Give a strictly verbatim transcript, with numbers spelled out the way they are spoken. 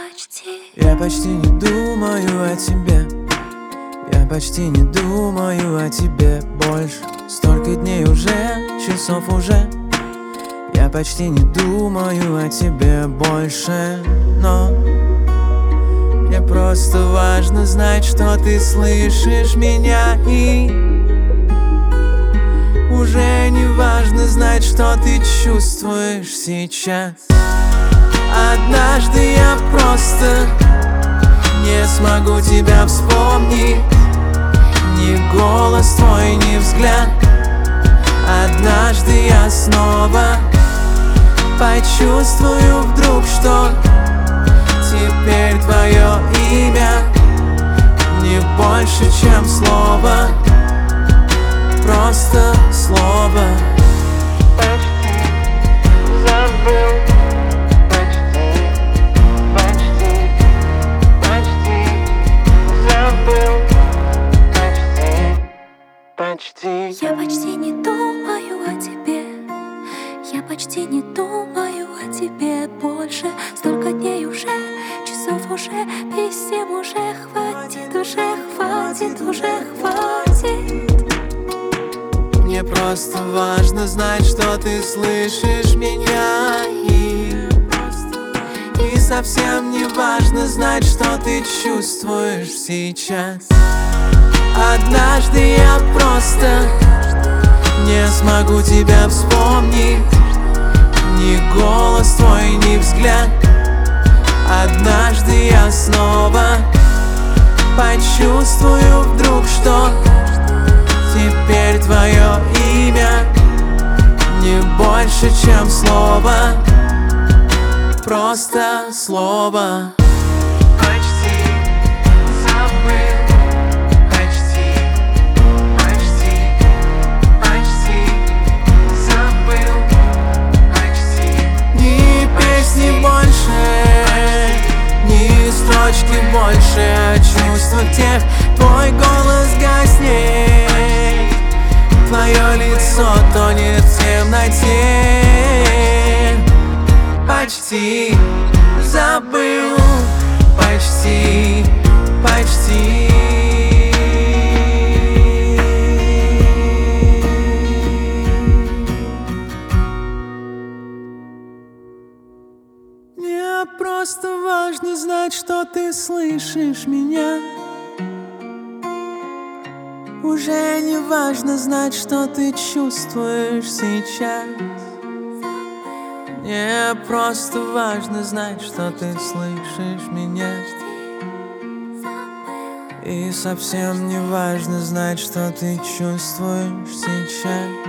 почти. Я почти не думаю о тебе. Я почти не думаю о тебе больше. Столько дней уже, часов уже. Я почти не думаю о тебе больше. Но мне просто важно знать, что ты слышишь меня. И уже не важно знать, что ты чувствуешь сейчас. Однажды я просто не смогу тебя вспомнить. Ни голос твой, ни взгляд. Однажды я снова почувствую вдруг, что теперь твое имя не больше, чем слово. Просто слово. Почти забыл. Почти, почти, почти забыл. Почти, почти. Я почти не думаю о тебе. Я почти не думаю о тебе больше. Столько дней уже, часов уже, писем уже. Хватит уже, хватит уже, хватит. Мне просто важно знать, что ты слышишь меня. И, и совсем не важно знать, что ты чувствуешь сейчас. Однажды я просто не смогу тебя вспомнить. Ни голос твой, ни взгляд. Однажды я снова почувствую вдруг, что теперь твое имя не больше, чем слово. Просто слово. Почти забыл. Почти, почти, почти забыл. Почти. Ни песни больше, ни строчки больше. Чувства тех, твой голос гаснет. Твое лицо тонет в темноте. Почти забыл. Почти, почти. Мне просто важно знать, что ты слышишь меня. Уже не важно знать, что ты чувствуешь сейчас. Мне просто важно знать, что ты слышишь меня. И совсем не важно знать, что ты чувствуешь сейчас.